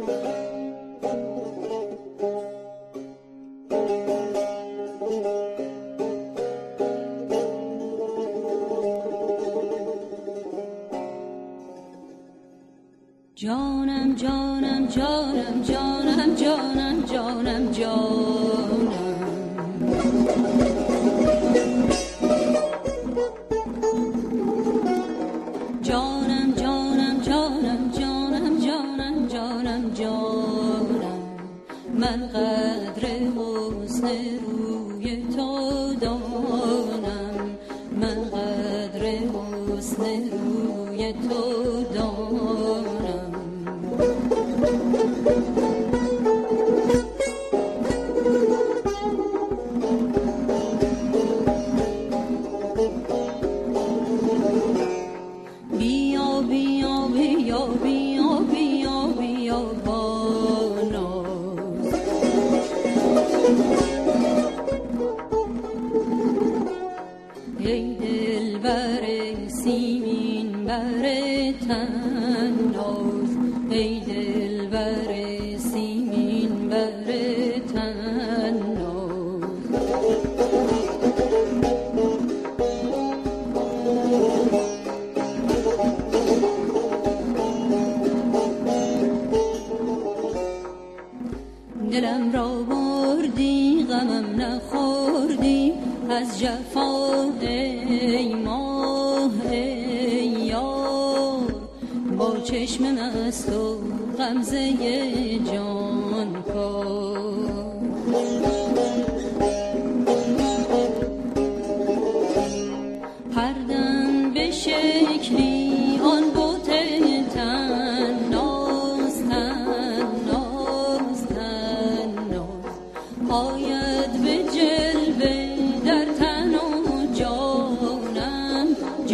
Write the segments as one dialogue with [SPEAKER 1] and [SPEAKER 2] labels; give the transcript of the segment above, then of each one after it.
[SPEAKER 1] جانم جانم جانم جانم جانم جانم جانم جانم جانم جانم جانم جانم جانم جانم من قدر حسن روی تو دانم من قدر حسن روی تو دانم بیا بیا بیا بیا بیا بیا باناز ای دلبر سیمین بر تناز ای دلبر سیمین بر تناز دلم را بردی غمم نخوردی از جفا ای ماه ای یار با چشم مست و غمزه جان کار هر دم به شکلی آن بت تناز تناز تناز آید به جلوه در تن و جانم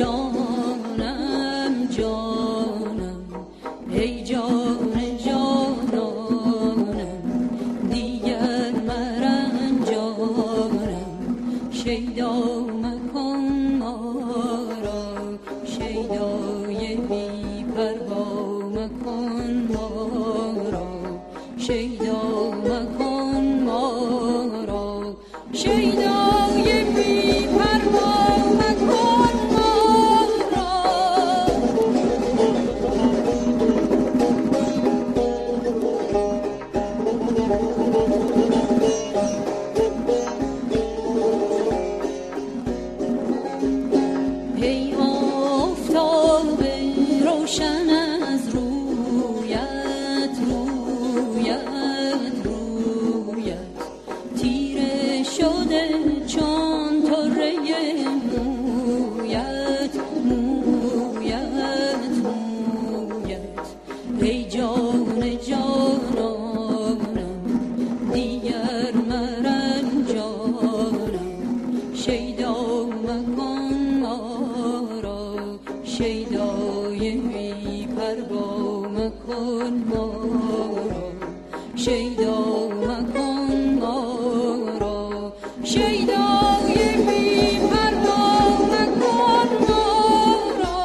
[SPEAKER 1] جانم جانم ای جان جانانم دیگر مرنجانم شیدا مکن ما را شیدای بی پروا مکن ما را شیدا مکن ما را شیدای بی پروا مکن ما را ای آفتاب روشن از رویت رویت رویت تیره شده چون طره مویت مویت مویت ای جان جانانم دیگر مرنجانم شیدا مکن ما را شیدای بی پروا مکن ما را شیدا مکن ما را شیدای بی پروا مکن ما را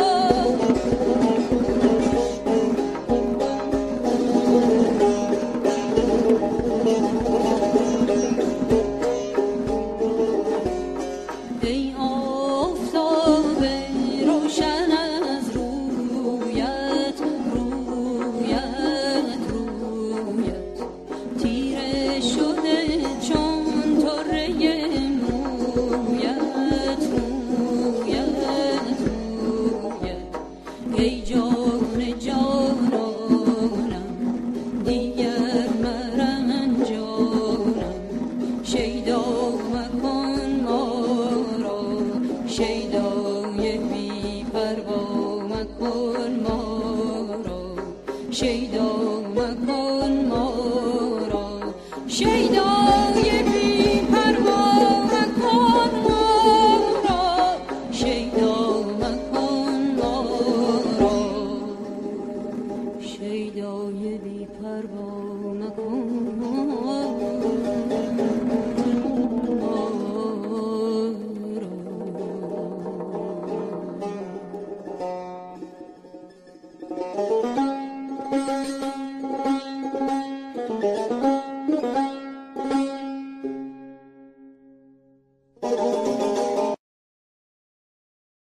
[SPEAKER 1] ای آفتاب روشن از رویت رویت رویت تیره شده چون طره مویت مویت مویت ای جان جانانم دیگر مرنجانم شیدا مکن ما را شیدای بی پروا مکن ما را شیدا مکن ما را شیدای بی پروا مکن ما را شیدا مکن ما را شیدای بی پروا مکن ما را